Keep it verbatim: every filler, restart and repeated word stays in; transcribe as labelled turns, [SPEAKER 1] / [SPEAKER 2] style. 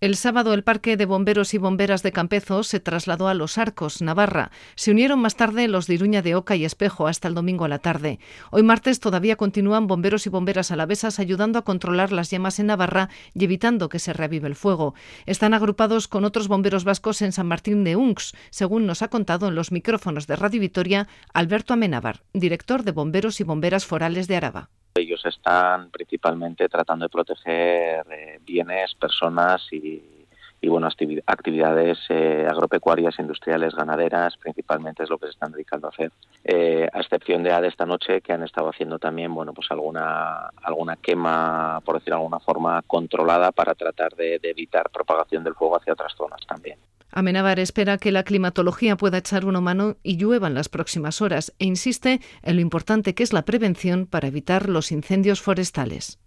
[SPEAKER 1] El sábado el Parque de Bomberos y Bomberas de Campezo se trasladó a Los Arcos, Navarra. Se unieron más tarde los de Iruña de Oca y Espejo hasta el domingo a la tarde. Hoy martes todavía continúan bomberos y bomberas alavesas ayudando a controlar las llamas en Navarra y evitando que se reavive el fuego. Están agrupados con otros bomberos vascos en San Martín de Unx, según nos ha contado en los micrófonos de Radio Vitoria Alberto Amenábar, director de Bomberos y Bomberas Forales de Araba.
[SPEAKER 2] Ellos están principalmente tratando de proteger eh, bienes, personas y, y bueno, actividades eh, agropecuarias, industriales, ganaderas, principalmente es lo que se están dedicando a hacer. Eh, a excepción de, de esta noche, que han estado haciendo también, bueno, pues alguna alguna quema, por decirlo de alguna forma, controlada para tratar de, de evitar propagación del fuego hacia otras zonas también.
[SPEAKER 1] Amenábar espera que la climatología pueda echar una mano y llueva en las próximas horas e insiste en lo importante que es la prevención para evitar los incendios forestales.